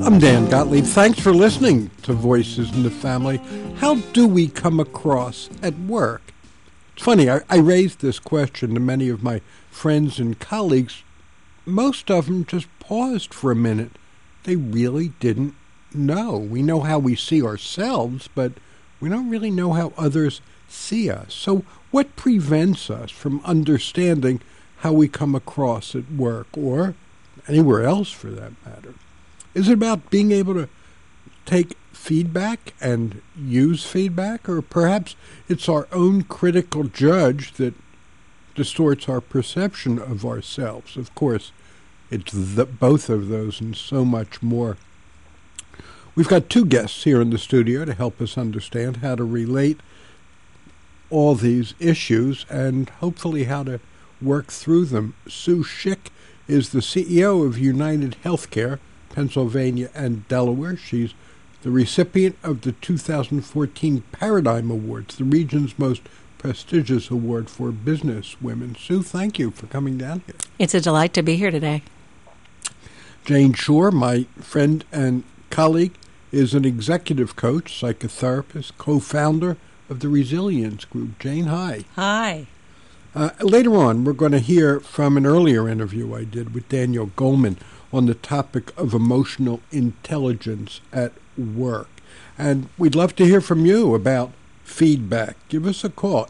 I'm Dan Gottlieb. Thanks for listening to Voices in the Family. How do we come across at work? It's funny, I raised this question to many of my friends and colleagues. Most of them just paused for a minute. They really didn't know. We know how we see ourselves, but we don't really know how others see us. So what prevents us from understanding how we come across at work or anywhere else for that matter? Is it about being able to take feedback and use feedback? Or perhaps it's our own critical judge that distorts our perception of ourselves? Of course, it's both of those and so much more. We've got two guests here in the studio to help us understand how to relate all these issues and hopefully how to work through them. Sue Schick is the CEO of United Healthcare, Pennsylvania and Delaware. She's the recipient of the 2014 Paradigm Awards, the region's most prestigious award for business women. Sue, thank you for coming down here. It's a delight to be here today. Jane Shore, my friend and colleague, is an executive coach, psychotherapist, co-founder of the Resilience Group. Jane, hi. Hi. Later on, we're going to hear from an earlier interview I did with Daniel Goleman on the topic of emotional intelligence at work. And we'd love to hear from you about feedback. Give us a call,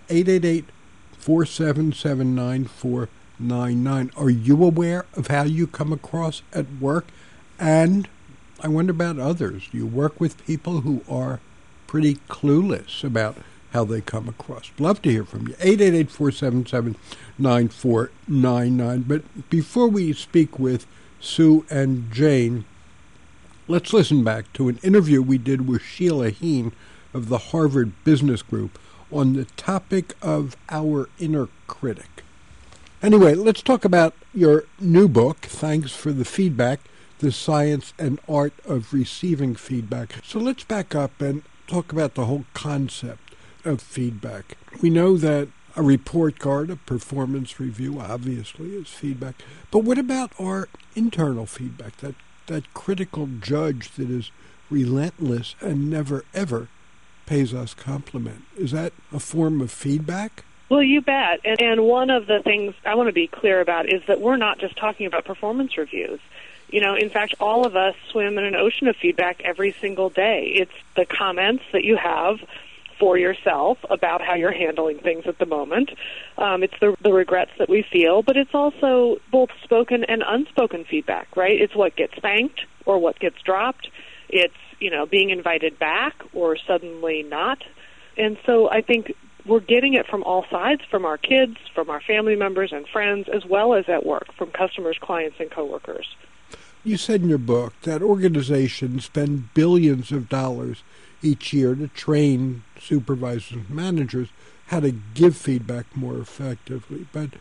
888-477-9499. Are you aware of how you come across at work? And I wonder about others. Do you work with people who are pretty clueless about how they come across? Love to hear from you, 888-477-9499. But before we speak with Sue and Jane, let's listen back to an interview we did with Sheila Heen of the Harvard Business Group on the topic of our inner critic. Anyway, let's talk about your new book, Thanks for the Feedback, The Science and Art of Receiving Feedback. So let's back up and talk about the whole concept of feedback. We know that a report card, a performance review, obviously, is feedback. But what about our internal feedback, that critical judge that is relentless and never, ever pays us compliment? Is that a form of feedback? Well, you bet. And one of the things I want to be clear about is that we're not just talking about performance reviews. You know, in fact, all of us swim in an ocean of feedback every single day. It's the comments that you have for yourself about how you're handling things at the moment. It's the regrets that we feel, but it's also both spoken and unspoken feedback, right? It's what gets thanked or what gets dropped. It's, being invited back or suddenly not. And so I think we're getting it from all sides, from our kids, from our family members and friends, as well as at work, from customers, clients, and coworkers. You said in your book that organizations spend billions of dollars each year to train supervisors and managers how to give feedback more effectively. But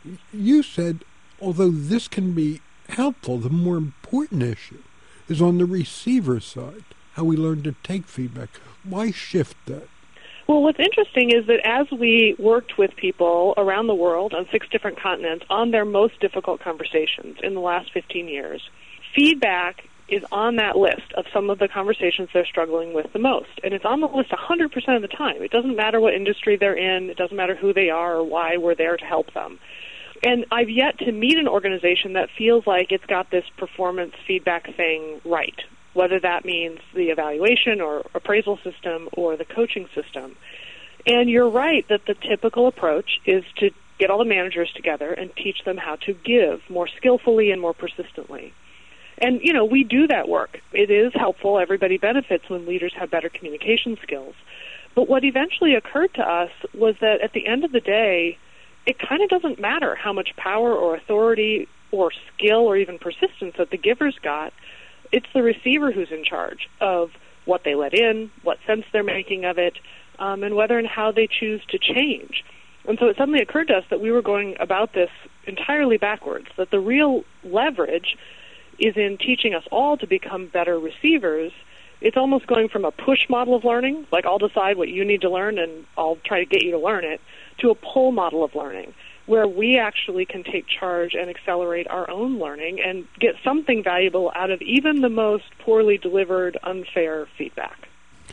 you said, although this can be helpful, the more important issue is on the receiver side, how we learn to take feedback. Why shift that? Well, what's interesting is that as we worked with people around the world on 6 different continents on their most difficult conversations in the last 15 years, feedback is on that list of some of the conversations they're struggling with the most. And it's on the list 100% of the time. It doesn't matter what industry they're in. It doesn't matter who they are or why we're there to help them. And I've yet to meet an organization that feels like it's got this performance feedback thing right, whether that means the evaluation or appraisal system or the coaching system. And you're right that the typical approach is to get all the managers together and teach them how to give more skillfully and more persistently. And, we do that work. It is helpful. Everybody benefits when leaders have better communication skills. But what eventually occurred to us was that at the end of the day, it kind of doesn't matter how much power or authority or skill or even persistence that the giver's got. It's the receiver who's in charge of what they let in, what sense they're making of it, and whether and how they choose to change. And so it suddenly occurred to us that we were going about this entirely backwards, that the real leverage is in teaching us all to become better receivers. It's almost going from a push model of learning, like I'll decide what you need to learn and I'll try to get you to learn it, to a pull model of learning, where we actually can take charge and accelerate our own learning and get something valuable out of even the most poorly delivered, unfair feedback.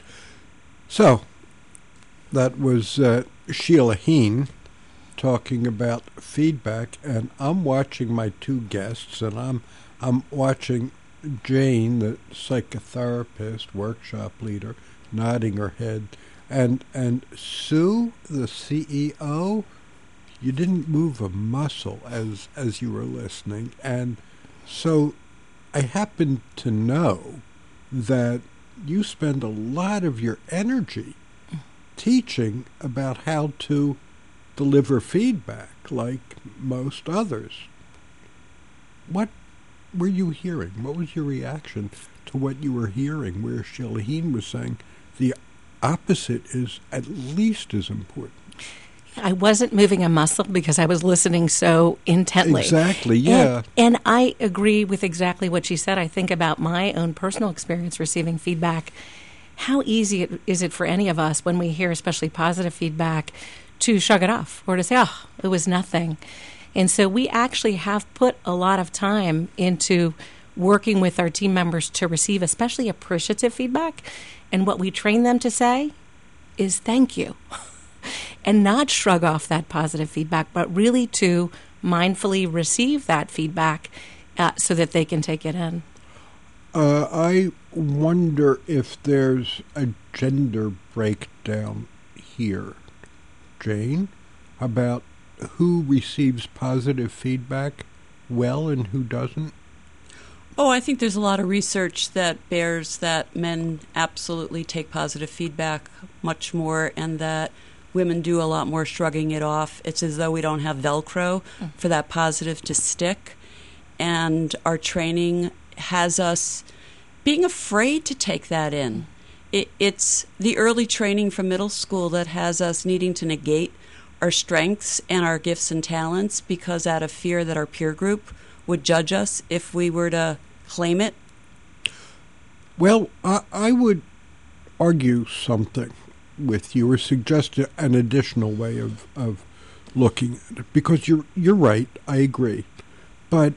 So, that was Sheila Heen talking about feedback, and I'm watching my two guests, and I'm watching Jane, the psychotherapist, workshop leader, nodding her head, and Sue, the CEO, you didn't move a muscle as you were listening, and so I happen to know that you spend a lot of your energy teaching about how to deliver feedback like most others. What were you hearing? What was your reaction to what you were hearing, where Sheila Heen was saying the opposite is at least as important? I wasn't moving a muscle because I was listening so intently. Exactly, yeah. And I agree with exactly what she said. I think about my own personal experience receiving feedback. How easy is it for any of us when we hear especially positive feedback to shrug it off or to say, oh, it was nothing. And so we actually have put a lot of time into working with our team members to receive especially appreciative feedback. And what we train them to say is thank you. And not shrug off that positive feedback, but really to mindfully receive that feedback so that they can take it in. I wonder if there's a gender breakdown here, Jane, about who receives positive feedback well and who doesn't. Oh, I think there's a lot of research that bears that men absolutely take positive feedback much more, and that women do a lot more shrugging it off. It's as though we don't have Velcro for that positive to stick. And our training has us being afraid to take that in. It's the early training from middle school that has us needing to negate our strengths and our gifts and talents because out of fear that our peer group would judge us if we were to claim it. Well, I would argue something with you, or suggest an additional way of looking at it, because you're right, I agree. But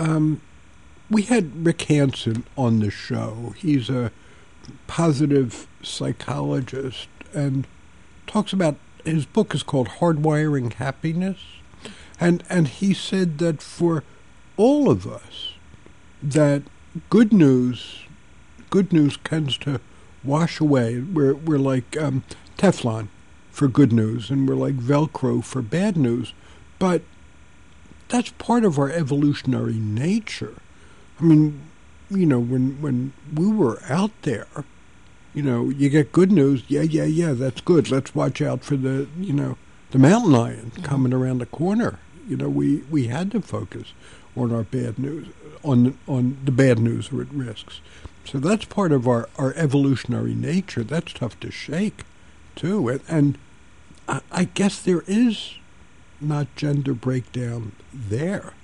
we had Rick Hansen on the show. He's a positive psychologist and talks about, his book is called Hardwiring Happiness, and he said that for all of us, that good news tends to wash away. We're like Teflon for good news, and we're like Velcro for bad news. But that's part of our evolutionary nature. I mean, when we were out there, you get good news. Yeah, that's good. Let's watch out for the mountain lion coming around the corner. We had to focus on our bad news, on the bad news or at risks. So that's part of our evolutionary nature. That's tough to shake, too. And I guess there is not gender breakdown there.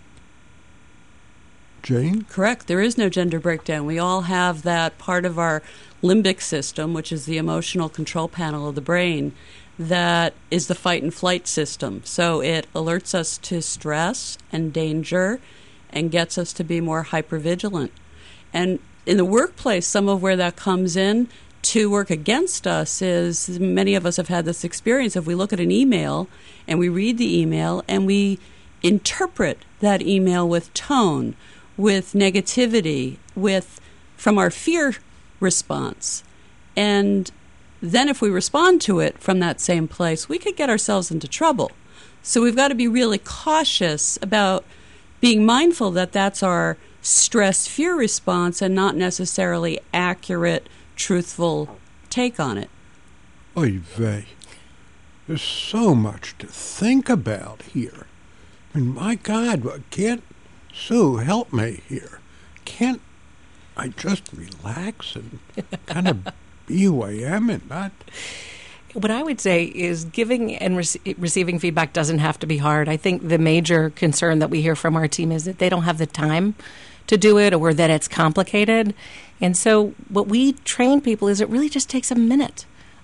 Jane? Correct. There is no gender breakdown. We all have that part of our limbic system, which is the emotional control panel of the brain, that is the fight and flight system. So it alerts us to stress and danger and gets us to be more hypervigilant. And in the workplace, some of where that comes in to work against us is, many of us have had this experience, if we look at an email and we read the email and we interpret that email with tone, with negativity, from our fear response. And then if we respond to it from that same place, we could get ourselves into trouble. So we've got to be really cautious about being mindful that that's our stress fear response and not necessarily accurate, truthful take on it. Oy vey. There's so much to think about here. I mean, my God, can't Sue help me here? Can't I just relax and kind of be who I am and not... What I would say is giving and receiving feedback doesn't have to be hard. I think the major concern that we hear from our team is that they don't have the time to do it, or that it's complicated. And so what we train people is it really just takes a minute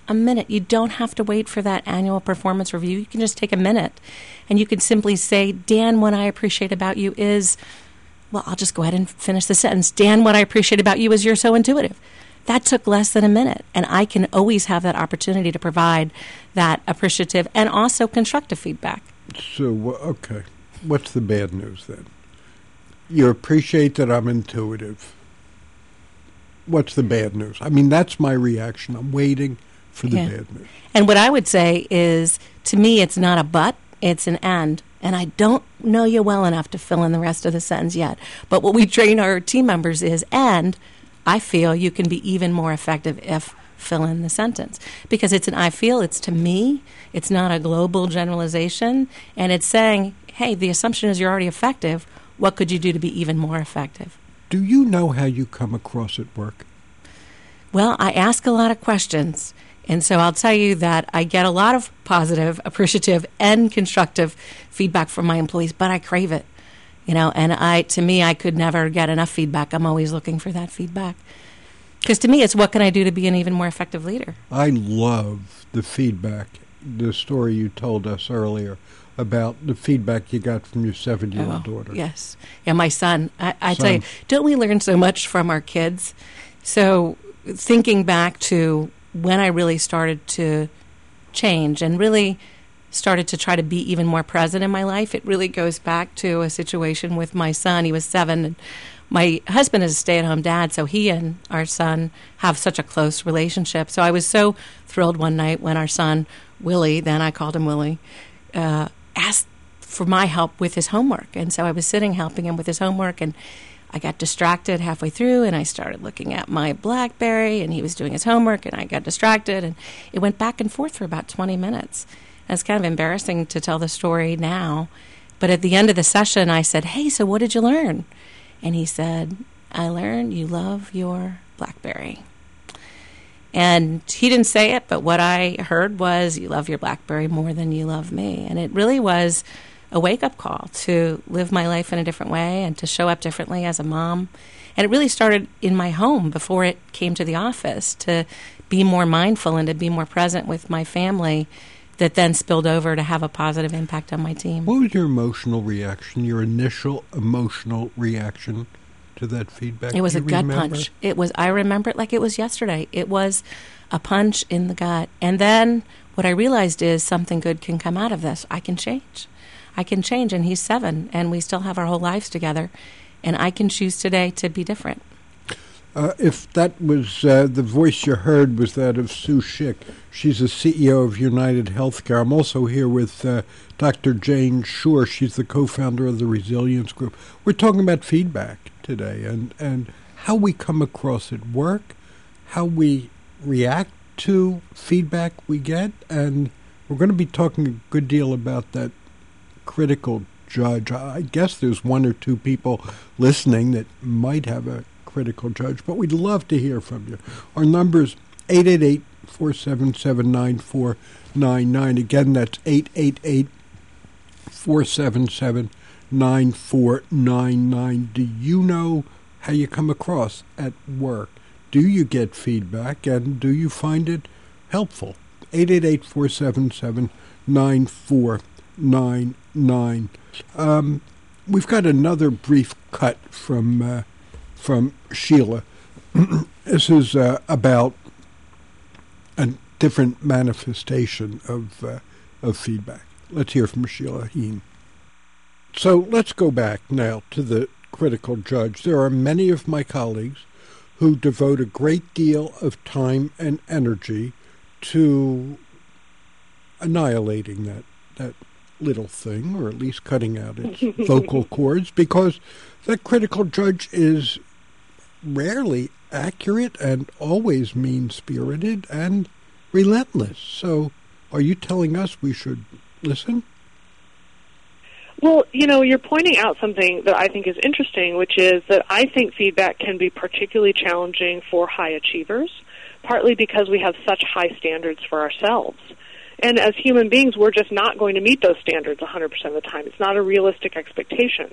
a minute. You don't have to wait for that annual performance review. You can just take a minute, and you can simply say, Dan, what I appreciate about you is, well, I'll just go ahead and finish the sentence. Dan, what I appreciate about you is you're so intuitive. That took less than a minute, and I can always have that opportunity to provide that appreciative and also constructive feedback. So, okay, what's the bad news then? You appreciate that I'm intuitive. What's the bad news? I mean, that's my reaction. I'm waiting for the bad news. And what I would say is, to me, it's not a but, it's an and. And I don't know you well enough to fill in the rest of the sentence yet. But what we train our team members is, and I feel you can be even more effective if fill in the sentence. Because it's an I feel, it's to me, it's not a global generalization, and it's saying, hey, the assumption is you're already effective. What could you do to be even more effective? Do you know how you come across at work? Well, I ask a lot of questions. And so I'll tell you that I get a lot of positive, appreciative, and constructive feedback from my employees, but I crave it. And to me, I could never get enough feedback. I'm always looking for that feedback. Because to me, it's what can I do to be an even more effective leader? I love the feedback, the story you told us earlier about the feedback you got from your 7-year-old daughter. Yes. Yeah, my son. I tell you, don't we learn so much from our kids? So thinking back to when I really started to change and really started to try to be even more present in my life, it really goes back to a situation with my son. He was 7, and my husband is a stay-at-home dad, so he and our son have such a close relationship. So I was so thrilled one night when our son, Willie, then I called him Willie, asked for my help with his homework. And so I was sitting helping him with his homework, and I got distracted halfway through, and I started looking at my BlackBerry, and he was doing his homework, and I got distracted, and it went back and forth for about 20 minutes. And it's kind of embarrassing to tell the story now, but at the end of the session, I said, hey, so what did you learn? And he said, I learned you love your BlackBerry. And he didn't say it, but what I heard was, you love your BlackBerry more than you love me. And it really was a wake-up call to live my life in a different way and to show up differently as a mom. And it really started in my home before it came to the office, to be more mindful and to be more present with my family, that then spilled over to have a positive impact on my team. What was your emotional reaction, your initial emotional reaction to that feedback? It was a gut punch. I remember it like it was yesterday. It was a punch in the gut. And then what I realized is something good can come out of this. I can change. And he's 7, and we still have our whole lives together. And I can choose today to be different. If that was the voice you heard was that of Sue Schick. She's the CEO of United Healthcare. I'm also here with Dr. Jane Shore. She's the co-founder of the Resilience Group. We're talking about feedback today and how we come across at work, how we react to feedback we get, and we're going to be talking a good deal about that critical judge. I guess there's 1 or 2 people listening that might have a critical judge, but we'd love to hear from you. Our number's 888-477-9499. Again, that's 888-477-9499. Do you know how you come across at work? Do you get feedback, and do you find it helpful? 888-477-9499. We've got another brief cut from Sheila. This is about a different manifestation of feedback. Let's hear from Sheila Heen. So let's go back now to the critical judge. There are many of my colleagues who devote a great deal of time and energy to annihilating that little thing, or at least cutting out its vocal cords, because that critical judge is rarely accurate and always mean-spirited and relentless. So are you telling us we should listen? Well, you're pointing out something that I think is interesting, which is that I think feedback can be particularly challenging for high achievers, partly because we have such high standards for ourselves. And as human beings, we're just not going to meet those standards 100% of the time. It's not a realistic expectation.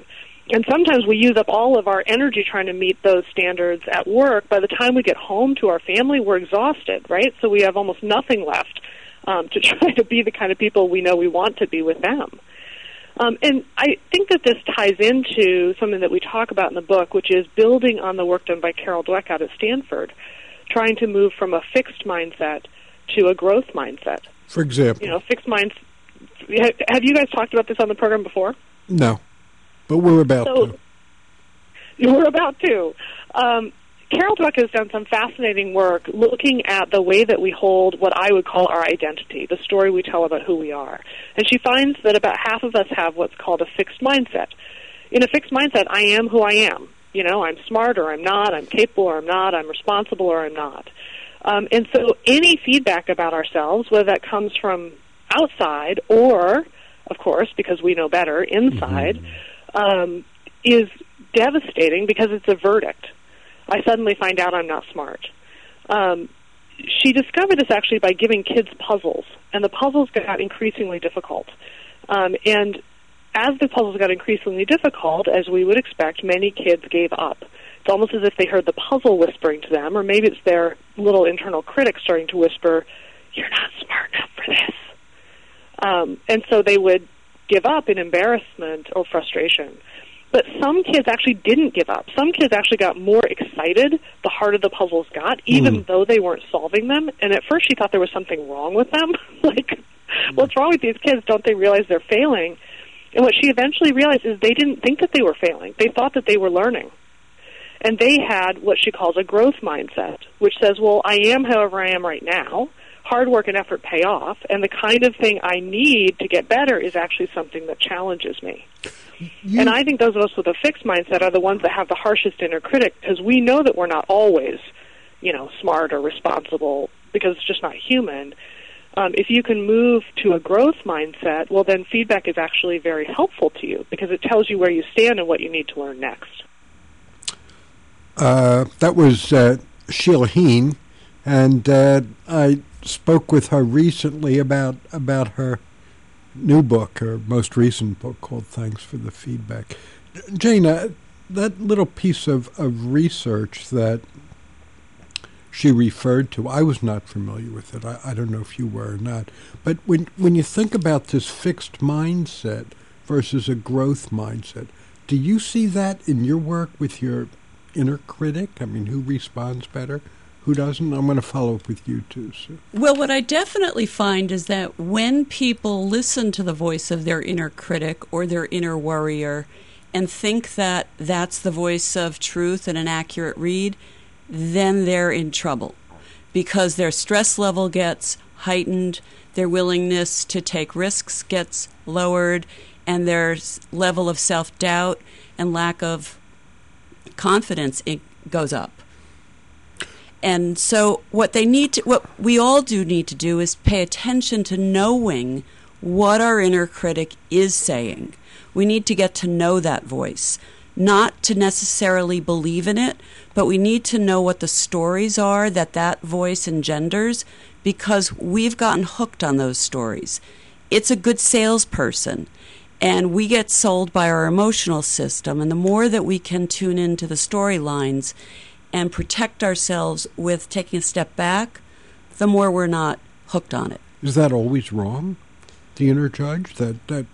And sometimes we use up all of our energy trying to meet those standards at work. By the time we get home to our family, we're exhausted, right? So we have almost nothing left to try to be the kind of people we know we want to be with them. And I think that this ties into something that we talk about in the book, which is building on the work done by Carol Dweck out at Stanford, trying to move from a fixed mindset to a growth mindset. For example? You know, fixed minds. Have you guys talked about this on the program before? No, but we're about to. We're about to. Carol Dweck has done some fascinating work looking at the way that we hold what I would call our identity, the story we tell about who we are. And she finds that about half of us have what's called a fixed mindset. In a fixed mindset, I am who I am. You know, I'm smart or I'm not, I'm capable or I'm not, I'm responsible or I'm not. And so any feedback about ourselves, whether that comes from outside or, of course, because we know better, inside, is devastating because it's a verdict. I suddenly find out I'm not smart. She discovered this actually by giving kids puzzles, and the puzzles got increasingly difficult. And as the puzzles got increasingly difficult, as we would expect, many kids gave up. It's almost as if they heard the puzzle whispering to them, or maybe it's their little internal critic starting to whisper, "You're not smart enough for this." And so they would give up in embarrassment or frustration. But some kids actually didn't give up. Some kids actually got more excited the harder the puzzles got, even though they weren't solving them. And at first she thought there was something wrong with them. Like, what's wrong with these kids? Don't they realize they're failing? And what she eventually realized is they didn't think that they were failing. They thought that they were learning. And they had what she calls a growth mindset, which says, well, I am however I am right now. Hard work and effort pay off. And the kind of thing I need to get better is actually something that challenges me. And I think those of us with a fixed mindset are the ones that have the harshest inner critic, because we know that we're not always, smart or responsible, because it's just not human. If you can move to a growth mindset, well, then feedback is actually very helpful to you, because it tells you where you stand and what you need to learn next. That was Sheila Heen, and I spoke with her recently about her new book, her most recent book called Thanks for the Feedback. Jane, that little piece of research that she referred to, I was not familiar with it. I don't know if you were or not. But when you think about this fixed mindset versus a growth mindset, do you see that in your work with your inner critic? I mean, who responds better? Who doesn't? I'm going to follow up with you, too, Sue. Well, what I definitely find is that when people listen to the voice of their inner critic or their inner worrier and think that that's the voice of truth and an accurate read, then they're in trouble, because their stress level gets heightened, their willingness to take risks gets lowered, and their level of self-doubt and lack of confidence goes up. And so what we all need to do is pay attention to knowing what our inner critic is saying. We need to get to know that voice, not to necessarily believe in it, but we need to know what the stories are that voice engenders, because we've gotten hooked on those stories. It's a good salesperson, and we get sold by our emotional system, and the more that we can tune into the storylines and protect ourselves with taking a step back, the more we're not hooked on it. Is that always wrong, the inner judge? That's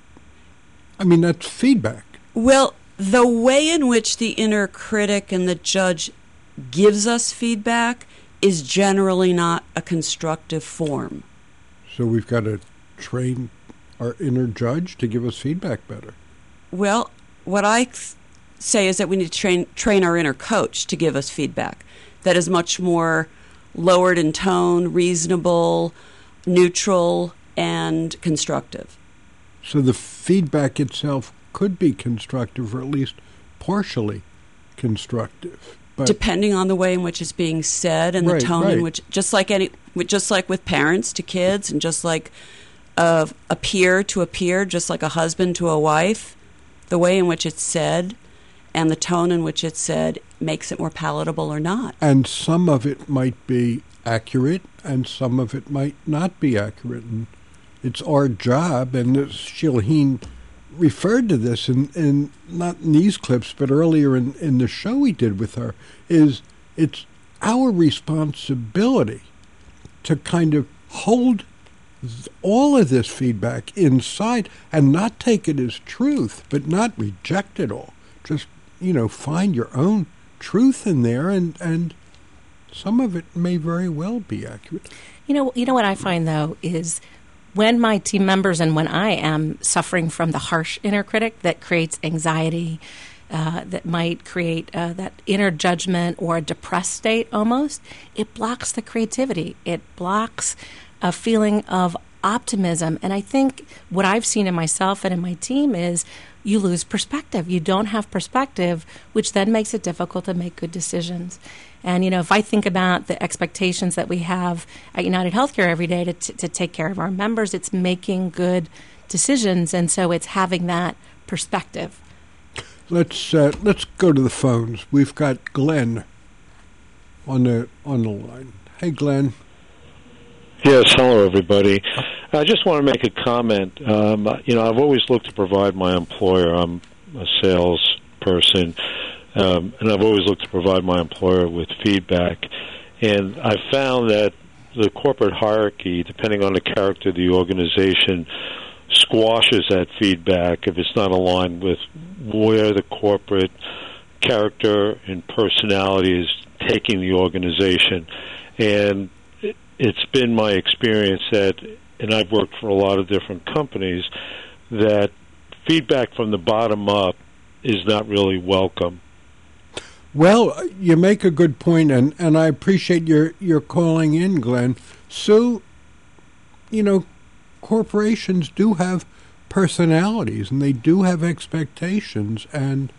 feedback. Well, the way in which the inner critic and the judge gives us feedback is generally not a constructive form. So we've got to train our inner judge to give us feedback better. Well, what I say is that we need to train our inner coach to give us feedback that is much more lowered in tone, reasonable, neutral, and constructive. So the feedback itself could be constructive, or at least partially constructive, but depending on the way in which it's being said and the tone in which, just like with parents to kids, and just like a peer to a peer, just like a husband to a wife, the way in which it's said and the tone in which it's said makes it more palatable or not. And some of it might be accurate, and some of it might not be accurate. And it's our job, and as Sheila Heen referred to this in not in these clips, but earlier in the show we did with her, is it's our responsibility to kind of hold all of this feedback inside and not take it as truth, but not reject it all. Just, find your own truth in there, and some of it may very well be accurate. You know what I find, though, is when my team members and when I am suffering from the harsh inner critic that creates anxiety, that might create that inner judgment or a depressed state almost, it blocks the creativity. It blocks a feeling of optimism. And I think what I've seen in myself and in my team is you lose perspective. You don't have perspective, which then makes it difficult to make good decisions. And, if I think about the expectations that we have at United Healthcare every day to take care of our members, it's making good decisions. And so it's having that perspective. Let's go to the phones. We've got Glenn on the line. Hey, Glenn. Yes, hello, everybody. I just want to make a comment. I've always looked to provide my employer. I'm a salesperson, and I've always looked to provide my employer with feedback. And I found that the corporate hierarchy, depending on the character of the organization, squashes that feedback if it's not aligned with where the corporate character and personality is taking the organization. And it's been my experience that, and I've worked for a lot of different companies, that feedback from the bottom up is not really welcome. Well, you make a good point, and I appreciate your calling in, Glenn. Sue, corporations do have personalities, and they do have expectations, and,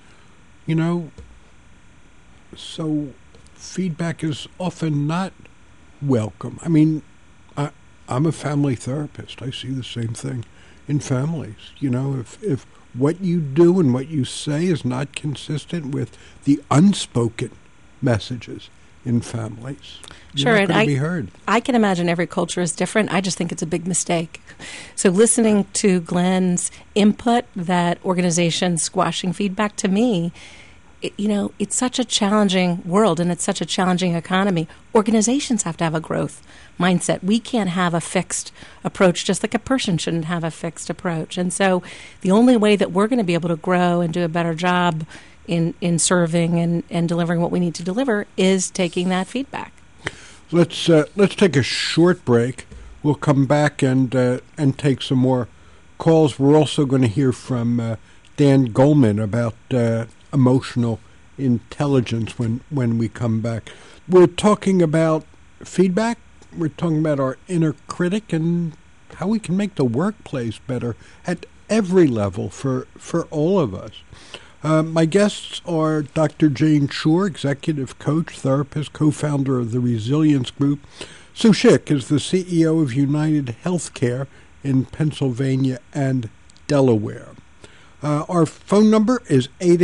so feedback is often not welcome. I mean, I'm a family therapist. I see the same thing in families. If what you do and what you say is not consistent with the unspoken messages in families, Sure, you're not going to be heard. I can imagine every culture is different. I just think it's a big mistake. So listening to Glenn's input that organizations squashing feedback, to me, it's such a challenging world and it's such a challenging economy. Organizations have to have a growth mindset. We can't have a fixed approach, just like a person shouldn't have a fixed approach. And so the only way that we're going to be able to grow and do a better job in serving and delivering what we need to deliver is taking that feedback. Let's take a short break. We'll come back and take some more calls. We're also going to hear from Dan Goleman about emotional intelligence when we come back. We're talking about feedback. We're talking about our inner critic and how we can make the workplace better at every level for all of us. My guests are Dr. Jane Shore, executive coach, therapist, co-founder of the Resilience Group. Sue Schick is the CEO of United Healthcare in Pennsylvania and Delaware. Our phone number is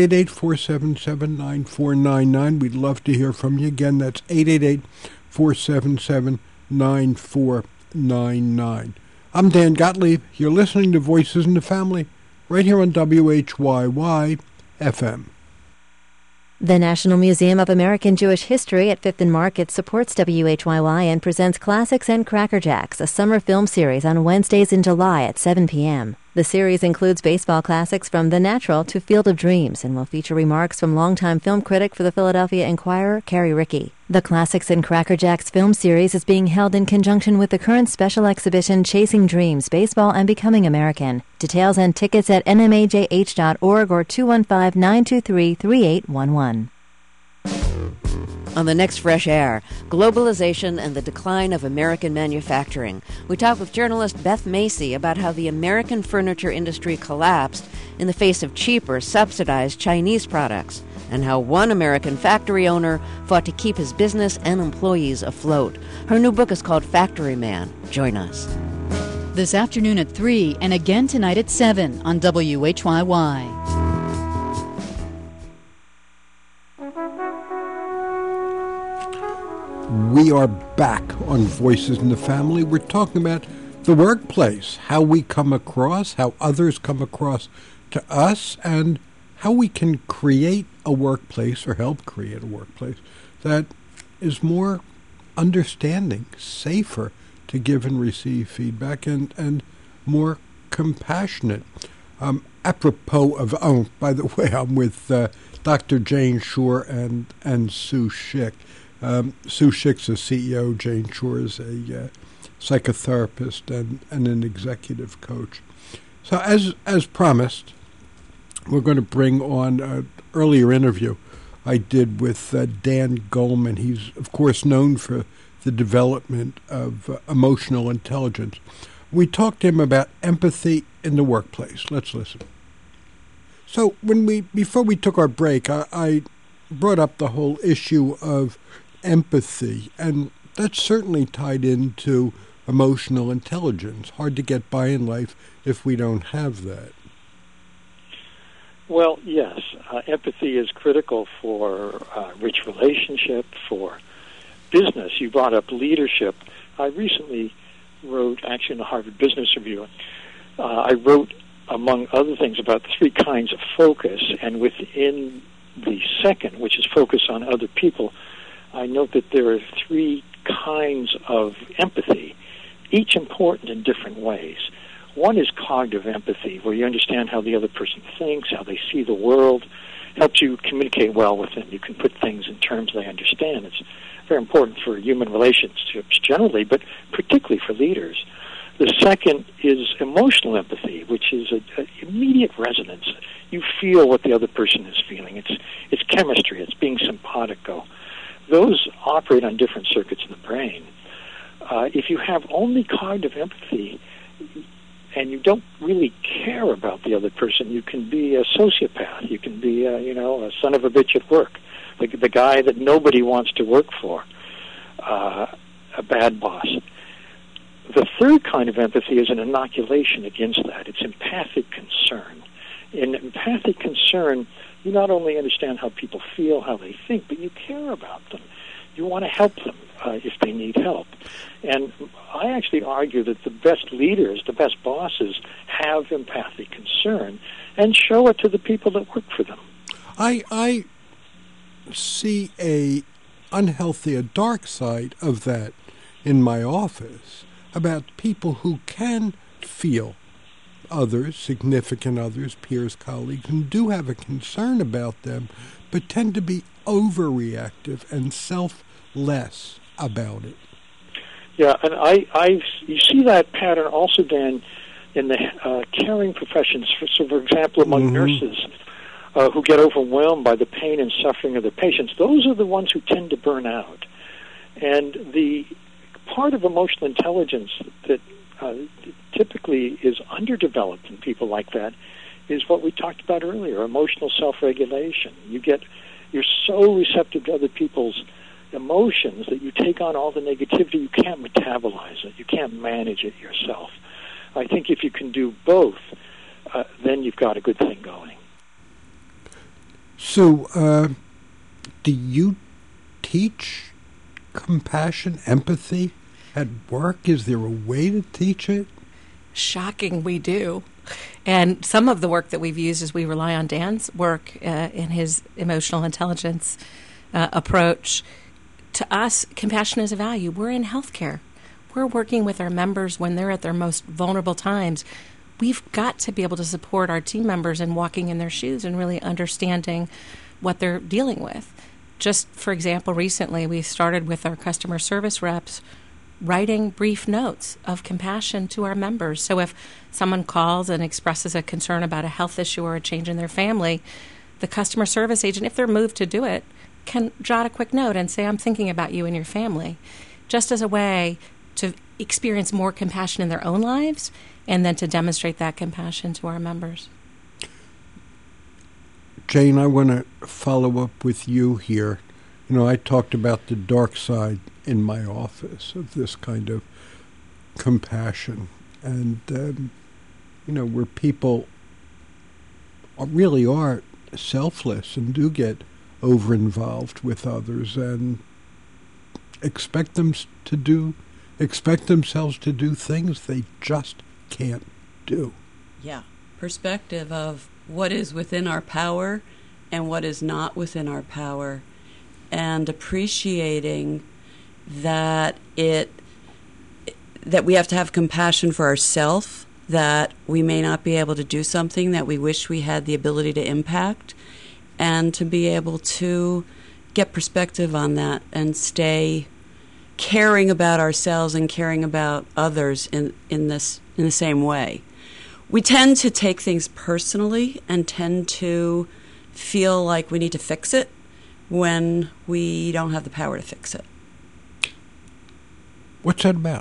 888-477-9499. We'd love to hear from you. Again, that's 888-477-9499. I'm Dan Gottlieb. You're listening to Voices in the Family right here on WHYY FM. The National Museum of American Jewish History at 5th and Market supports WHYY and presents Classics and Cracker Jacks, a summer film series on Wednesdays in July at 7 p.m. The series includes baseball classics from The Natural to Field of Dreams and will feature remarks from longtime film critic for the Philadelphia Inquirer, Carrie Rickey. The Classics and Cracker Jacks film series is being held in conjunction with the current special exhibition Chasing Dreams, Baseball and Becoming American. Details and tickets at nmajh.org or 215-923-3811. On the next Fresh Air, globalization and the decline of American manufacturing. We talk with journalist Beth Macy about how the American furniture industry collapsed in the face of cheaper, subsidized Chinese products, and how one American factory owner fought to keep his business and employees afloat. Her new book is called Factory Man. Join us. This afternoon at 3 and again tonight at 7 on WHYY. We are back on Voices in the Family. We're talking about the workplace, how we come across, how others come across to us and how we can create a workplace or help create a workplace that is more understanding, safer to give and receive feedback, and more compassionate. Apropos of, by the way, I'm with Dr. Jane Shore and Sue Schick. Sue Schick's a CEO. Jane Shore is a psychotherapist and an executive coach. So as promised, we're going to bring on an earlier interview I did with Dan Goleman. He's, of course, known for the development of emotional intelligence. We talked to him about empathy in the workplace. Let's listen. So before we took our break, I brought up the whole issue of empathy, and that's certainly tied into emotional intelligence. Hard to get by in life if we don't have that. Well, yes. Empathy is critical for rich relationship, for business. You brought up leadership. I recently wrote, actually in the Harvard Business Review, I wrote, among other things, about 3 kinds of focus, and within the second, which is focus on other people, I note that there are 3 kinds of empathy, each important in different ways. One is cognitive empathy, where you understand how the other person thinks, how they see the world, helps you communicate well with them. You can put things in terms they understand. It's very important for human relationships generally, but particularly for leaders. The second is emotional empathy, which is an immediate resonance. You feel what the other person is feeling. It's chemistry. It's being simpatico. Those operate on different circuits in the brain. If you have only cognitive empathy and you don't really care about the other person, you can be a sociopath. You can be, a son of a bitch at work, the guy that nobody wants to work for, a bad boss. The third kind of empathy is an inoculation against that. It's empathic concern. In empathic concern, you not only understand how people feel, how they think, but you care about them. You want to help them if they need help. And I actually argue that the best leaders, the best bosses, have empathic concern and show it to the people that work for them. I see a dark side of that in my office, about people who can feel others, significant others, peers, colleagues, and do have a concern about them, but tend to be overreactive and selfless about it. Yeah, and you see that pattern also, Dan, in the caring professions. So, for example, among nurses who get overwhelmed by the pain and suffering of their patients, those are the ones who tend to burn out. And the part of emotional intelligence that typically is underdeveloped in people like that is what we talked about earlier, emotional self-regulation. You're so receptive to other people's emotions that you take on all the negativity. You can't metabolize it. You can't manage it yourself. I think if you can do both, then you've got a good thing going. So, do you teach compassion, empathy at work? Is there a way to teach it? Shocking, we do. And some of the work that we've used is we rely on Dan's work in his emotional intelligence approach. To us, compassion is a value. We're in healthcare. We're working with our members when they're at their most vulnerable times. We've got to be able to support our team members in walking in their shoes and really understanding what they're dealing with. Just, for example, recently we started with our customer service reps writing brief notes of compassion to our members. So if someone calls and expresses a concern about a health issue or a change in their family, the customer service agent, if they're moved to do it, can jot a quick note and say, I'm thinking about you and your family, just as a way to experience more compassion in their own lives and then to demonstrate that compassion to our members. Jane, I want to follow up with you here. I talked about the dark side in my office of this kind of compassion. And, where people really are selfless and do get over-involved with others and expect themselves to do things they just can't do. Yeah. Perspective of what is within our power and what is not within our power, and appreciating that that we have to have compassion for ourselves, that we may not be able to do something that we wish we had the ability to impact, and to be able to get perspective on that and stay caring about ourselves and caring about others in the same way. We tend to take things personally and tend to feel like we need to fix it when we don't have the power to fix it. What's that about?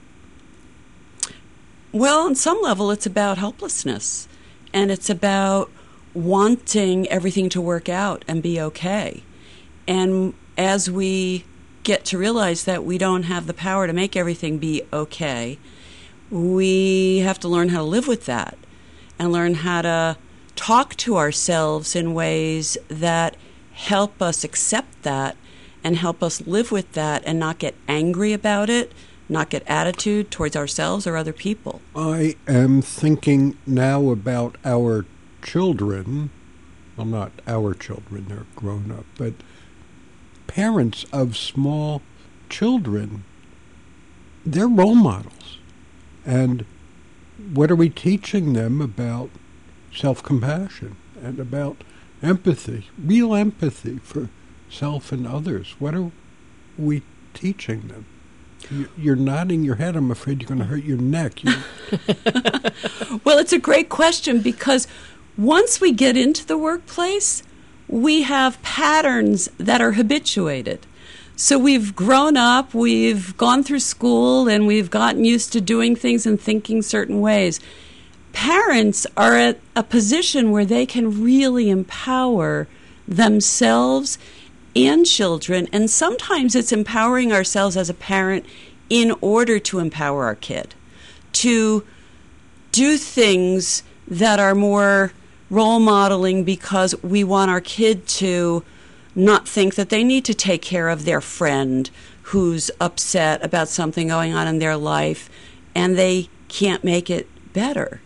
Well, on some level, it's about helplessness, and it's about wanting everything to work out and be okay. And as we get to realize that we don't have the power to make everything be okay, we have to learn how to live with that and learn how to talk to ourselves in ways that help us accept that and help us live with that and not get angry about it, not get attitude towards ourselves or other people. I am thinking now about our children. Well, not our children, they're grown up, but parents of small children. They're role models. And what are we teaching them about self-compassion and about empathy, real empathy for self and others? What are we teaching them? You're nodding your head. I'm afraid you're going to hurt your neck. Well, it's a great question, because once we get into the workplace, we have patterns that are habituated. So we've grown up, we've gone through school, and we've gotten used to doing things and thinking certain ways. Parents are at a position where they can really empower themselves and children, and sometimes it's empowering ourselves as a parent in order to empower our kid to do things that are more role modeling, because we want our kid to not think that they need to take care of their friend who's upset about something going on in their life and they can't make it better.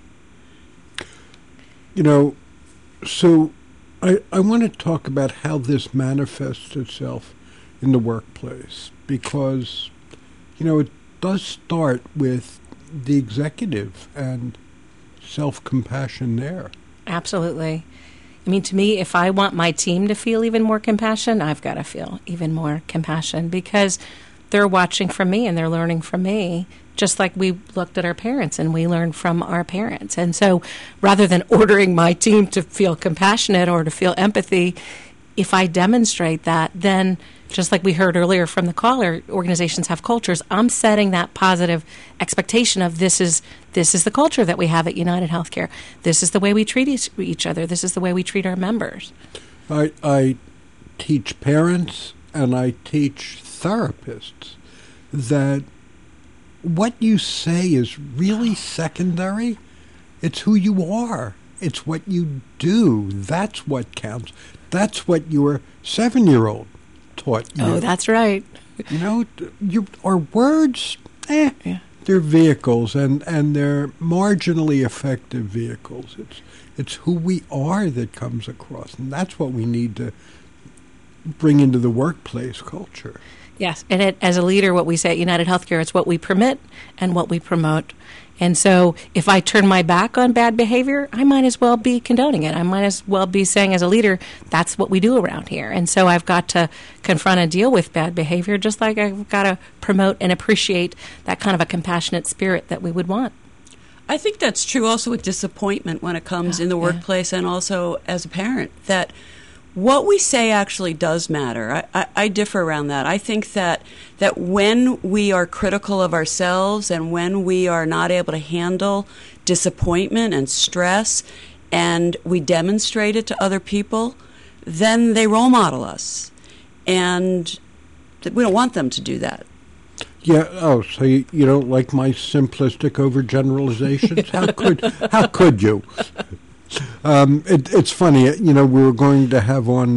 You know, so I want to talk about how this manifests itself in the workplace, because, you know, it does start with the executive and self-compassion there. Absolutely. I mean, to me, if I want my team to feel even more compassion, I've got to feel even more compassion, because they're watching from me and they're learning from me, just like we looked at our parents and we learned from our parents. And so rather than ordering my team to feel compassionate or to feel empathy, if I demonstrate that, then just like we heard earlier from the caller, organizations have cultures. I'm setting that positive expectation of this is the culture that we have at United Healthcare. This is the way we treat each other. This is the way we treat our members. I teach parents and I teach therapists that what you say is really secondary. It's who you are. It's what you do. That's what counts. That's what your 7-year-old taught you. Oh, that's right. You know, our words, they're vehicles, and they're marginally effective vehicles. It's who we are that comes across, and that's what we need to bring into the workplace culture. Yes, and as a leader, what we say at United Healthcare, it's what we permit and what we promote. And so if I turn my back on bad behavior, I might as well be condoning it. I might as well be saying as a leader, that's what we do around here. And so I've got to confront and deal with bad behavior, just like I've got to promote and appreciate that kind of a compassionate spirit that we would want. I think that's true also with disappointment when it comes in the workplace and also as a parent, that what we say actually does matter. I differ around that. I think that when we are critical of ourselves and when we are not able to handle disappointment and stress and we demonstrate it to other people, then they role model us. And we don't want them to do that. Yeah. Oh, so you don't like my simplistic overgeneralizations? How could you? It's funny, you know, we were going to have on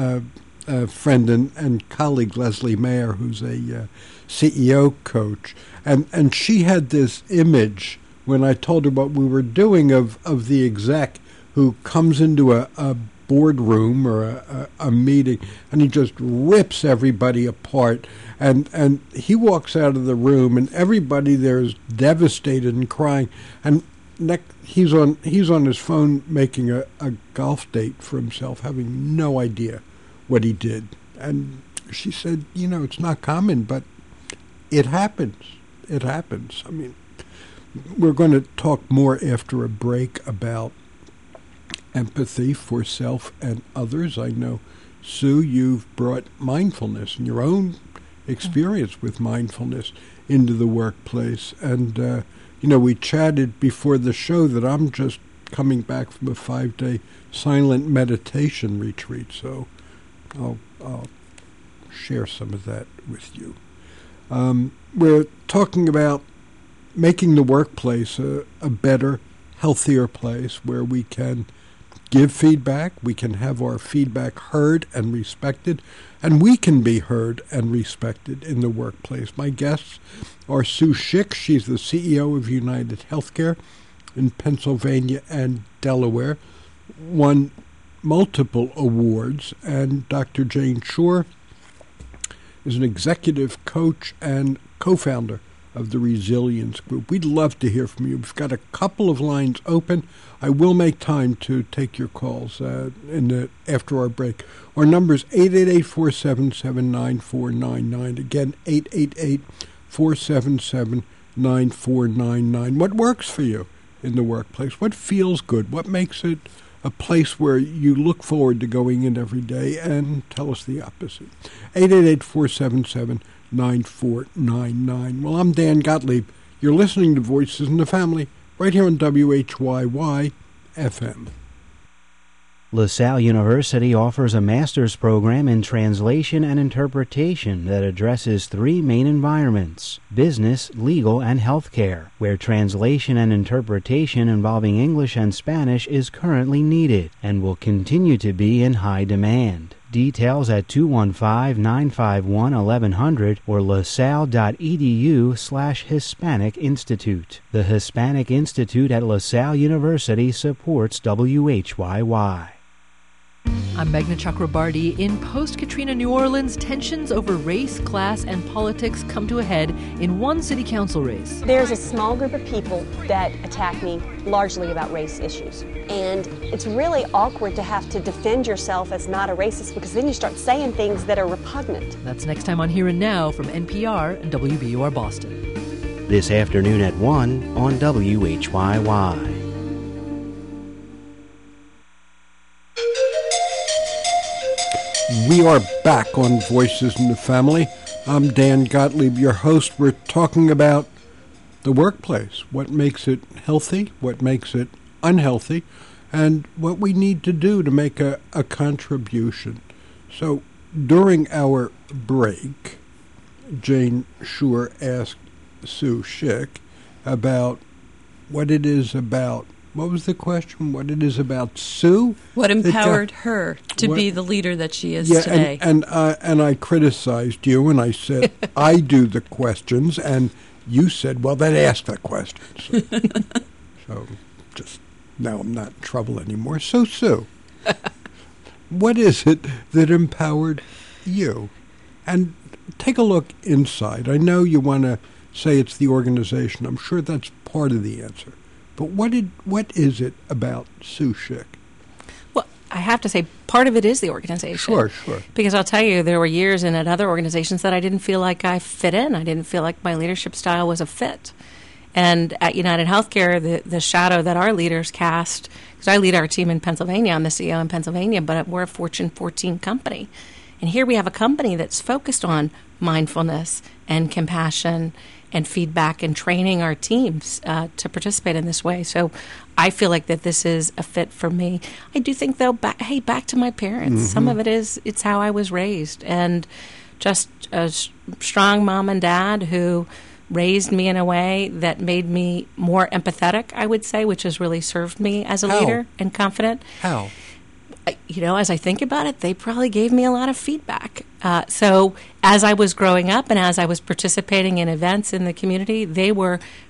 a friend and colleague, Leslie Mayer, who's a CEO coach, and she had this image when I told her what we were doing of the exec who comes into a boardroom or a meeting, and he just rips everybody apart, and he walks out of the room, and everybody there is devastated and crying, and he's on his phone making a golf date for himself, having no idea what he did. And she said, it's not common, but it happens. It happens. I mean, we're going to talk more after a break about empathy for self and others. I know, Sue, you've brought mindfulness and your own experience with mindfulness into the workplace. And, we chatted before the show that I'm just coming back from a 5-day silent meditation retreat, so I'll share some of that with you. We're talking about making the workplace a better, healthier place where we can give feedback, we can have our feedback heard and respected, and we can be heard and respected in the workplace. My guests are Sue Schick. She's the CEO of United Healthcare in Pennsylvania and Delaware, won multiple awards, and Dr. Jane Shore is an executive coach and co-founder of the Resilience Group. We'd love to hear from you. We've got a couple of lines open. I will make time to take your calls after our break. Our number is 888-477-9499. Again, 888-477-9499. What works for you in the workplace? What feels good? What makes it a place where you look forward to going in every day? And tell us the opposite. 888-477-9499. Well, I'm Dan Gottlieb. You're listening to Voices in the Family right here on WHYY FM. LaSalle University offers a master's program in translation and interpretation that addresses three main environments: business, legal, and healthcare, where translation and interpretation involving English and Spanish is currently needed and will continue to be in high demand. Details at 215-951-1100 or lasalle.edu/Hispanic Institute. The Hispanic Institute at LaSalle University supports WHYY. I'm Meghna Chakrabarty. In post-Katrina New Orleans, tensions over race, class, and politics come to a head in one city council race. There's a small group of people that attack me largely about race issues. And it's really awkward to have to defend yourself as not a racist, because then you start saying things that are repugnant. That's next time on Here and Now from NPR and WBUR Boston. This afternoon at 1 on WHYY. We are back on Voices in the Family. I'm Dan Gottlieb, your host. We're talking about the workplace, what makes it healthy, what makes it unhealthy, and what we need to do to make a contribution. So during our break, Jane Shore asked Sue Schick about what it is about. What was the question? What it is about Sue? What empowered her to be the leader that she is today? And I criticized you, and I said, I do the questions, and you said, well, then ask the questions. So just now I'm not in trouble anymore. So, Sue, what is it that empowered you? And take a look inside. I know you want to say it's the organization. I'm sure that's part of the answer. But what is it about Sue Schick? Well, I have to say part of it is the organization. Sure. Because I'll tell you, there were years in at other organizations that I didn't feel like I fit in. I didn't feel like my leadership style was a fit. And at United Healthcare, the shadow that our leaders cast, because I lead our team in Pennsylvania, I'm the CEO in Pennsylvania, but we're a Fortune 14 company. And here we have a company that's focused on mindfulness and compassion and feedback and training our teams to participate in this way. So I feel like that this is a fit for me. I do think, though, back to my parents. Mm-hmm. Some of it's how I was raised. And just a strong mom and dad who raised me in a way that made me more empathetic, I would say, which has really served me as a leader and confident. How? As I think about it, they probably gave me a lot of feedback. So as I was growing up and as I was participating in events in the community, they were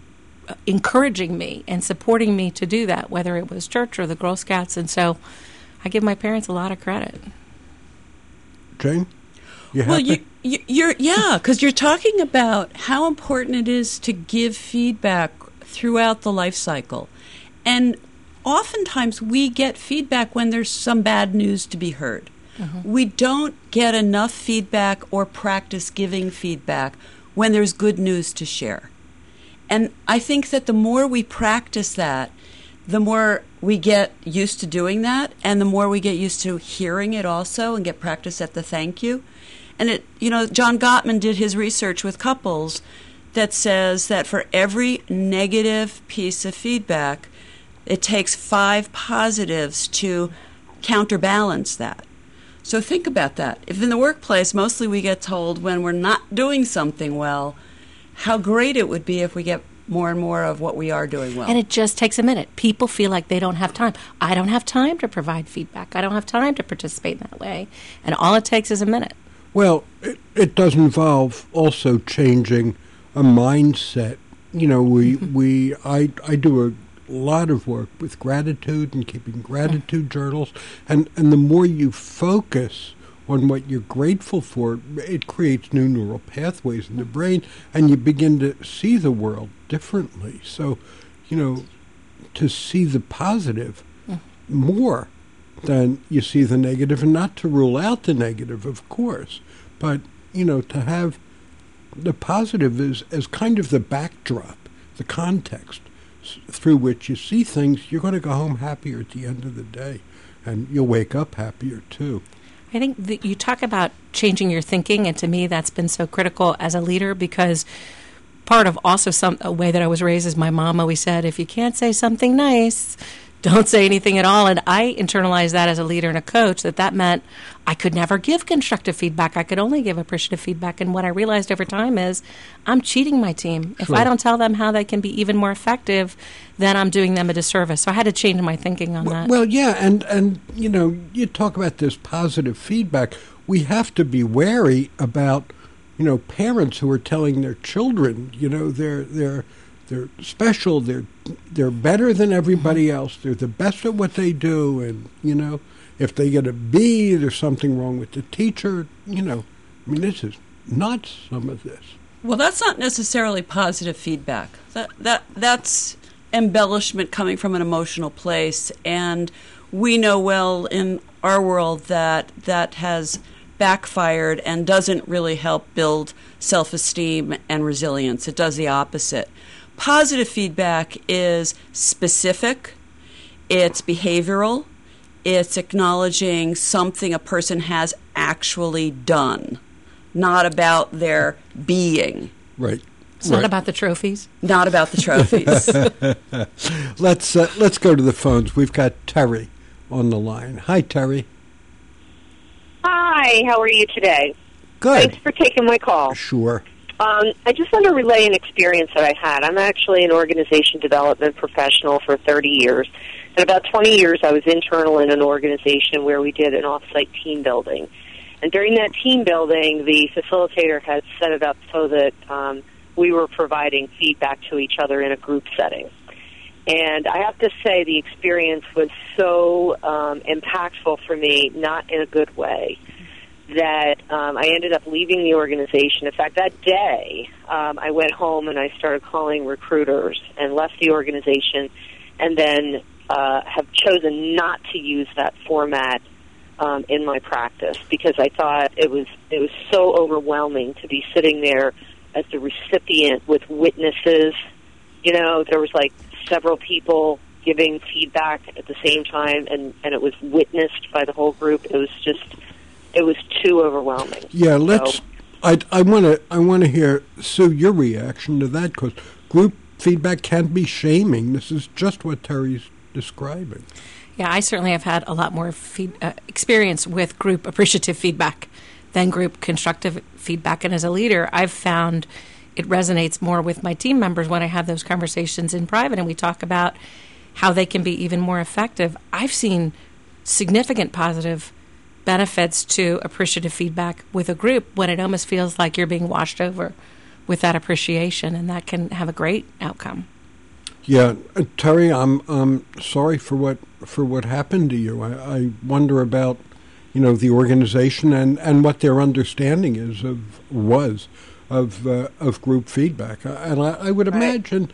encouraging me and supporting me to do that, whether it was church or the Girl Scouts. And so I give my parents a lot of credit. Jane? Well, because you're talking about how important it is to give feedback throughout the life cycle. And oftentimes we get feedback when there's some bad news to be heard. Mm-hmm. We don't get enough feedback or practice giving feedback when there's good news to share. And I think that the more we practice that, the more we get used to doing that, and the more we get used to hearing it also and get practice at the thank you. And John Gottman did his research with couples that says that for every negative piece of feedback, it takes 5 positives to counterbalance that. So think about that. If in the workplace, mostly we get told when we're not doing something well, how great it would be if we get more and more of what we are doing well. And it just takes a minute. People feel like they don't have time. I don't have time to provide feedback. I don't have time to participate in that way. And all it takes is a minute. Well, it does involve also changing a mindset. I do a lot of work with gratitude and keeping gratitude journals, and the more you focus on what you're grateful for, it creates new neural pathways in the brain, and you begin to see the world differently. So, to see the positive more than you see the negative, and not to rule out the negative, of course, but, to have the positive as kind of the backdrop, the context through which you see things. You're going to go home happier at the end of the day, and you'll wake up happier too. I think that you talk about changing your thinking, and to me that's been so critical as a leader, because part of also a way that I was raised is my mom always said, if you can't say something nice, don't say anything at all. And I internalized that as a leader and a coach, that meant I could never give constructive feedback. I could only give appreciative feedback. And what I realized over time is I'm cheating my team. If I don't tell them how they can be even more effective, then I'm doing them a disservice. So I had to change my thinking on that. Well, yeah, and you talk about this positive feedback. We have to be wary about, parents who are telling their children, they're special, they're better than everybody else, they're the best at what they do, and, if they get a B, there's something wrong with the teacher, this is nuts, some of this. Well, that's not necessarily positive feedback. That's embellishment coming from an emotional place, and we know well in our world that has backfired and doesn't really help build self-esteem and resilience. It does the opposite. Positive feedback is specific, it's behavioral, it's acknowledging something a person has actually done, not about their being. Right. It's not about the trophies. Not about the trophies. Let's go to the phones. We've got Terry on the line. Hi, Terry. Hi, how are you today? Good. Thanks for taking my call. Sure. I just want to relay an experience that I had. I'm actually an organization development professional for 30 years. And about 20 years, I was internal in an organization where we did an off-site team building. And during that team building, the facilitator had set it up so that we were providing feedback to each other in a group setting. And I have to say the experience was so impactful for me, not in a good way, that I ended up leaving the organization. In fact, that day, I went home and I started calling recruiters and left the organization, and then have chosen not to use that format in my practice, because I thought it was so overwhelming to be sitting there as the recipient with witnesses. There was like several people giving feedback at the same time, and it was witnessed by the whole group. It was too overwhelming. Yeah, I want to hear, Sue, your reaction to that, because group feedback can be shaming. This is just what Terry's describing. Yeah, I certainly have had a lot more experience with group appreciative feedback than group constructive feedback. And as a leader, I've found it resonates more with my team members when I have those conversations in private and we talk about how they can be even more effective. I've seen significant positive benefits to appreciative feedback with a group when it almost feels like you're being washed over with that appreciation, and that can have a great outcome. Yeah, Terry, I'm sorry for what happened to you. I wonder about, the organization and what their understanding is of group feedback. And I would imagine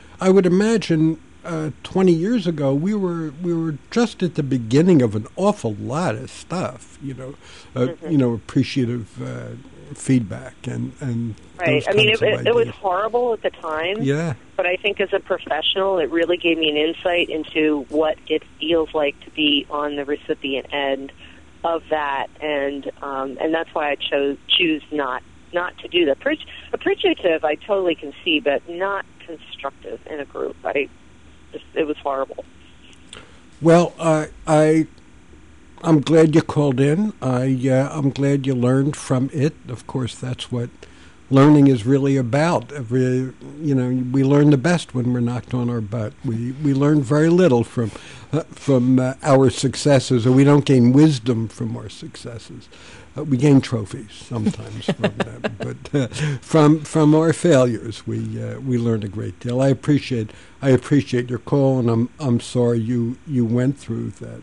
20 years ago we were just at the beginning of an awful lot of stuff. Appreciative feedback and right. I mean, it was horrible at the time. Yeah. But I think as a professional, it really gave me an insight into what it feels like to be on the recipient end of that, and that's why I choose not to do that. Appreciative, I totally can see, but not constructive in a group. It was horrible. Well, I'm glad you called in. I'm glad you learned from it. Of course, that's what learning is really about. We learn the best when we're knocked on our butt. We learn very little from our successes, or we don't gain wisdom from our successes. We gain trophies sometimes from them, but from our failures, we learn a great deal. I appreciate your call, and I'm sorry you went through that.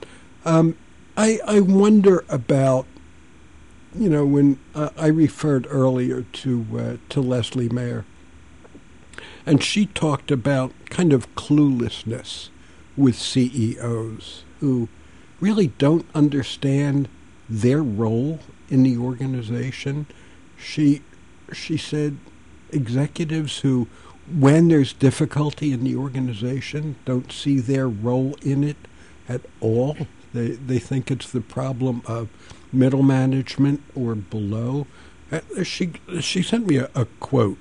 I wonder about, when I referred earlier to Leslie Mayer, and she talked about kind of cluelessness with CEOs who really don't understand their role in the organization. She said executives who, when there's difficulty in the organization, don't see their role in it at all. They think it's the problem of middle management or below. She sent me a quote.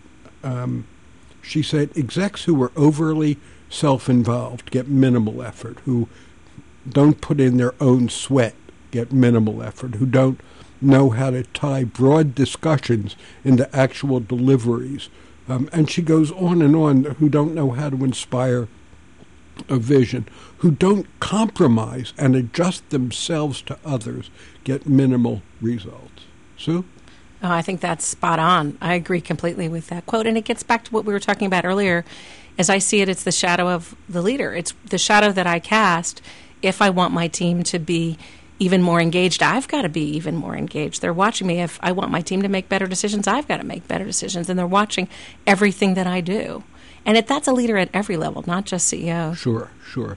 She said, execs who are overly self-involved get minimal effort, who don't put in their own sweat get minimal effort, who don't know how to tie broad discussions into actual deliveries. And she goes on and on, who don't know how to inspire a vision, who don't compromise and adjust themselves to others, get minimal results. Sue? Oh, I think that's spot on. I agree completely with that quote. And it gets back to what we were talking about earlier. As I see it, it's the shadow of the leader. It's the shadow that I cast. If I want my team to be even more engaged, I've got to be even more engaged. They're watching me. If I want my team to make better decisions, I've got to make better decisions. And they're watching everything that I do. And that's a leader at every level, not just CEO. Sure.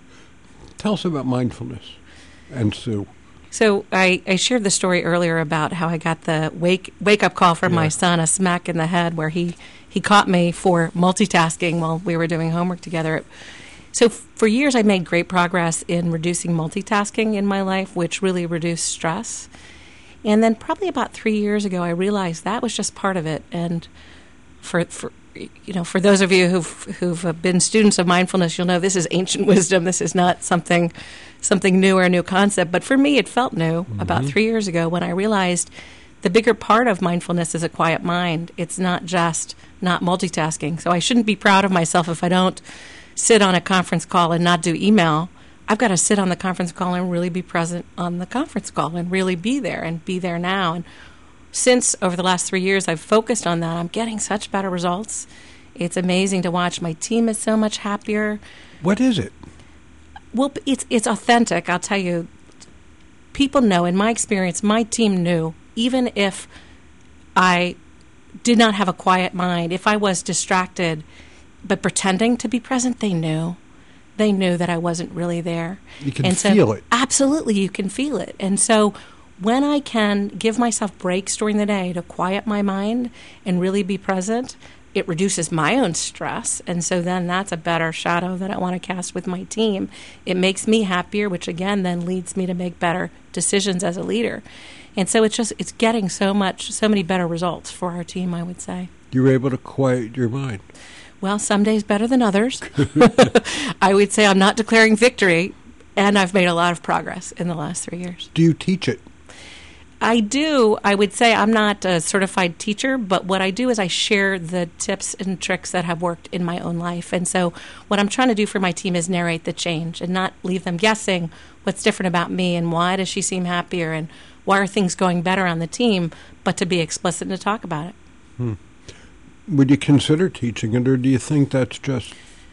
Tell us about mindfulness, and Sue. So I shared the story earlier about how I got the wake-up call from my son, a smack in the head, where he caught me for multitasking while we were doing homework together. So for years I made great progress in reducing multitasking in my life, which really reduced stress. And then probably about 3 years ago, I realized that was just part of it. And for those of you who've been students of mindfulness, you'll know this is ancient wisdom. This is not something new or a new concept. But for me, it felt new about 3 years ago when I realized the bigger part of mindfulness is a quiet mind. It's not just not multitasking. So I shouldn't be proud of myself if I don't sit on a conference call and not do email. I've got to sit on the conference call and really be present on the conference call and really be there and be there now. And since over the last 3 years I've focused on that, I'm getting such better results. It's amazing to watch. My team is so much happier. What is it? Well, it's authentic. I'll tell you, people know, in my experience, my team knew, even if I did not have a quiet mind, if I was distracted but pretending to be present, they knew. They knew that I wasn't really there. You can feel it. Absolutely, you can feel it. And so when I can give myself breaks during the day to quiet my mind and really be present, it reduces my own stress. And so then that's a better shadow that I want to cast with my team. It makes me happier, which again then leads me to make better decisions as a leader. And so it's getting so many better results for our team, I would say. You're able to quiet your mind. Well, some days better than others. I would say I'm not declaring victory, and I've made a lot of progress in the last 3 years. Do you teach it? I do. I would say I'm not a certified teacher, but what I do is I share the tips and tricks that have worked in my own life. And so what I'm trying to do for my team is narrate the change and not leave them guessing what's different about me and why does she seem happier and why are things going better on the team, but to be explicit and to talk about it. Would you consider teaching it, or do you think that's just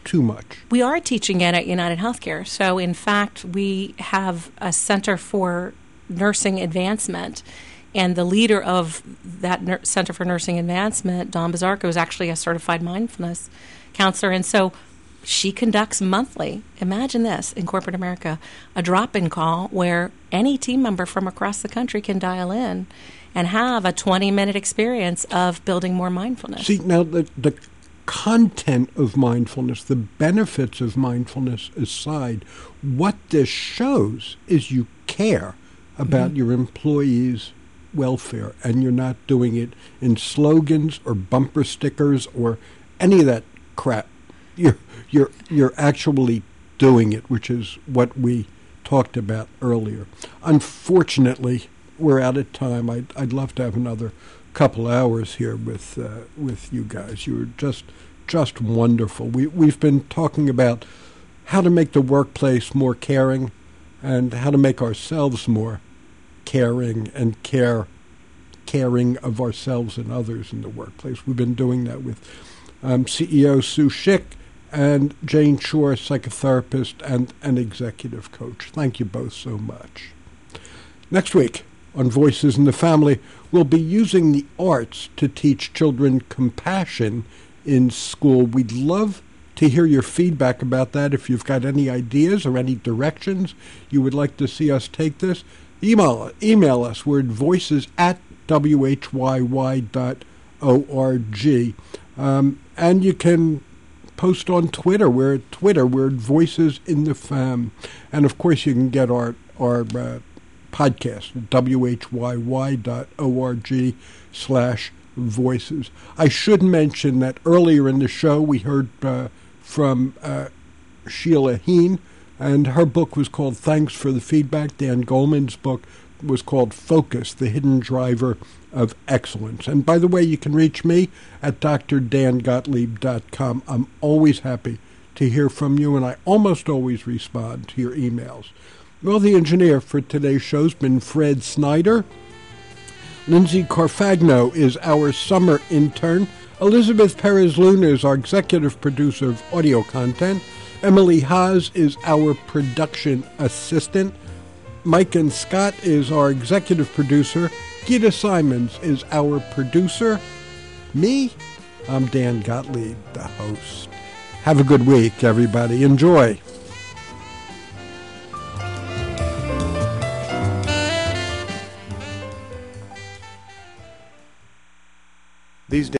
too much? We are teaching it at United Healthcare. So, in fact, we have a Center for Nursing Advancement, and the leader of that Center for Nursing Advancement, Dawn Bazarko, is actually a certified mindfulness counselor. And so she conducts monthly, imagine this, in corporate America, a drop-in call where any team member from across the country can dial in and have a 20-minute experience of building more mindfulness. See, now the content of mindfulness, the benefits of mindfulness aside, what this shows is you care about your employees' welfare, and you're not doing it in slogans or bumper stickers or any of that crap. You're actually doing it, which is what we talked about earlier. Unfortunately, we're out of time. I'd love to have another couple hours here with you guys. You're just wonderful. We've been talking about how to make the workplace more caring and how to make ourselves more caring and caring of ourselves and others in the workplace. We've been doing that with CEO Sue Schick and Jane Shore, psychotherapist and an executive coach. Thank you both so much. Next week on Voices in the Family, we'll be using the arts to teach children compassion in school. We'd love to hear your feedback about that. If you've got any ideas or any directions you would like to see us take this, email us. We're at voices@whyy.org. And you can post on Twitter. We're at Twitter. We're at Voices in the Fam. And, of course, you can get our podcast at whyy.org/voices. I should mention that earlier in the show we heard from Sheila Heen, and her book was called Thanks for the Feedback. Dan Goleman's book was called Focus, the Hidden Driver of Excellence. And by the way, you can reach me at drdangottlieb.com. I'm always happy to hear from you, and I almost always respond to your emails. Well, the engineer for today's show has been Fred Snyder. Lindsay Carfagno is our summer intern. Elizabeth Perez-Luna is our executive producer of audio content. Emily Haas is our production assistant. Mike and Scott is our executive producer. Gita Simons is our producer. Me, I'm Dan Gottlieb, the host. Have a good week, everybody. Enjoy. These days